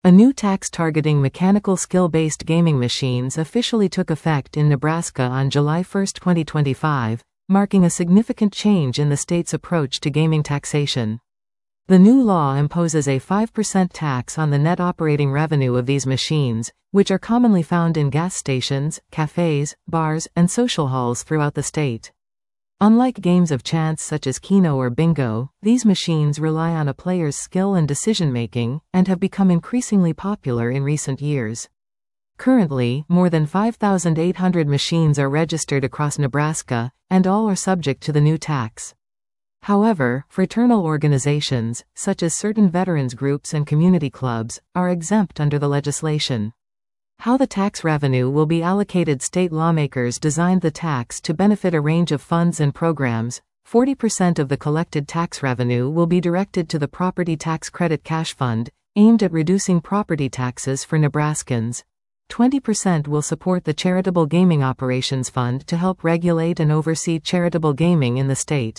A new tax targeting mechanical skill-based gaming machines officially took effect in Nebraska on July 1, 2025, marking a significant change in the state's approach to gaming taxation. The new law imposes a 5% tax on the net operating revenue of these machines, which are commonly found in gas stations, cafes, bars, and social halls throughout the state. Unlike games of chance such as Keno or Bingo, these machines rely on a player's skill and decision-making, and have become increasingly popular in recent years. Currently, more than 5,800 machines are registered across Nebraska, and all are subject to the new tax. However, fraternal organizations, such as certain veterans groups and community clubs, are exempt under the legislation. How the tax revenue will be allocated. State lawmakers designed the tax to benefit a range of funds and programs. 40% of the collected tax revenue will be directed to the Property Tax Credit Cash Fund, aimed at reducing property taxes for Nebraskans. 20% will support the Charitable Gaming Operations Fund to help regulate and oversee charitable gaming in the state.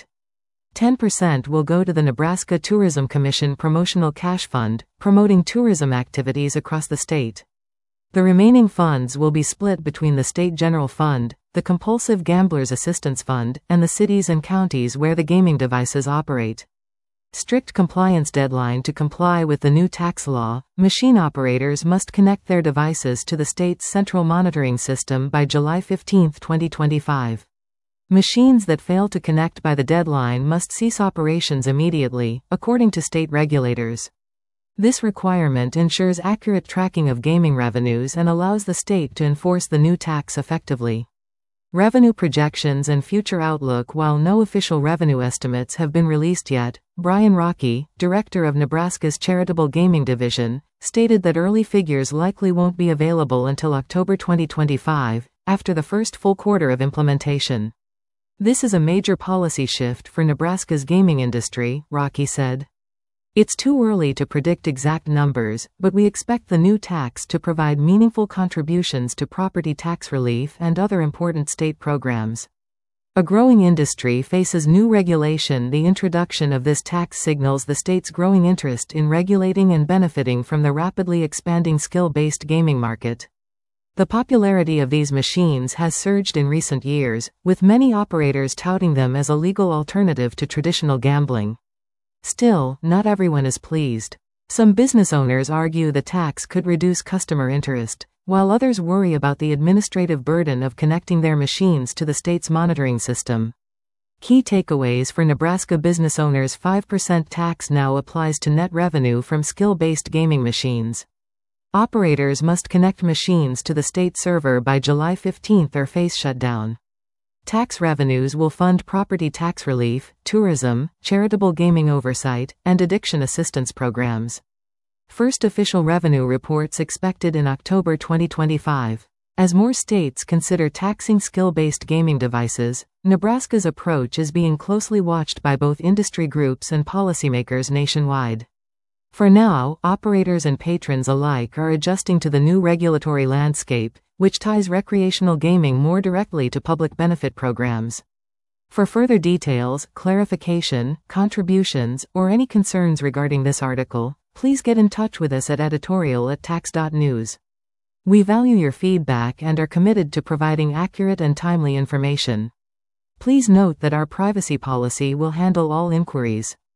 10% will go to the Nebraska Tourism Commission Promotional Cash Fund, promoting tourism activities across the state. The remaining funds will be split between the State General Fund, the Compulsive Gamblers Assistance Fund, and the cities and counties where the gaming devices operate. Strict compliance deadline. To comply with the new tax law, machine operators must connect their devices to the state's central monitoring system by July 15, 2025. Machines that fail to connect by the deadline must cease operations immediately, according to state regulators. This requirement ensures accurate tracking of gaming revenues and allows the state to enforce the new tax effectively. Revenue projections and future outlook. While no official revenue estimates have been released yet, Brian Rocky, director of Nebraska's Charitable Gaming Division, stated that early figures likely won't be available until October 2025, after the first full quarter of implementation. This is a major policy shift for Nebraska's gaming industry, Rocky said. It's too early to predict exact numbers, but we expect the new tax to provide meaningful contributions to property tax relief and other important state programs. A growing industry faces new regulation. The introduction of this tax signals the state's growing interest in regulating and benefiting from the rapidly expanding skill-based gaming market. The popularity of these machines has surged in recent years, with many operators touting them as a legal alternative to traditional gambling. Still, not everyone is pleased. Some business owners argue the tax could reduce customer interest, while others worry about the administrative burden of connecting their machines to the state's monitoring system. Key takeaways for Nebraska business owners: 5% tax now applies to net revenue from skill-based gaming machines. Operators must connect machines to the state server by July 15 or face shutdown. Tax revenues will fund property tax relief, tourism, charitable gaming oversight, and addiction assistance programs. First official revenue reports expected in October 2025. As more states consider taxing skill-based gaming devices, Nebraska's approach is being closely watched by both industry groups and policymakers nationwide. For now, operators and patrons alike are adjusting to the new regulatory landscape, which ties recreational gaming more directly to public benefit programs. For further details, clarification, contributions, or any concerns regarding this article, please get in touch with us at editorial@tax.news. We value your feedback and are committed to providing accurate and timely information. Please note that our privacy policy will handle all inquiries.